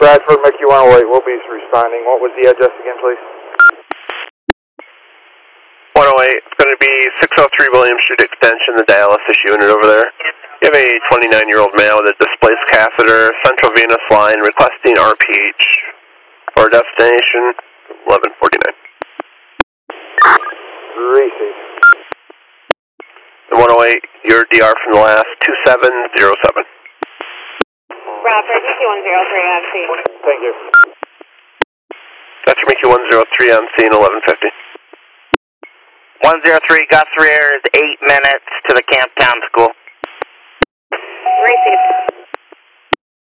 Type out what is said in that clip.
Bradford, Mickey 108, we'll be responding. What was the address again, please? 108, it's going to be 603 William Street Extension, the dialysis unit over there. You have a 29-year-old male with a displaced catheter, central venous line, requesting RPH for destination 1149. Receive. 108, your DR from the last 2707. Bradford, Mickey 103 on scene. Thank you. That's for Mickey 103 on scene 1150. 103, Gus Rear is 8 minutes to the Camptown School. Receive.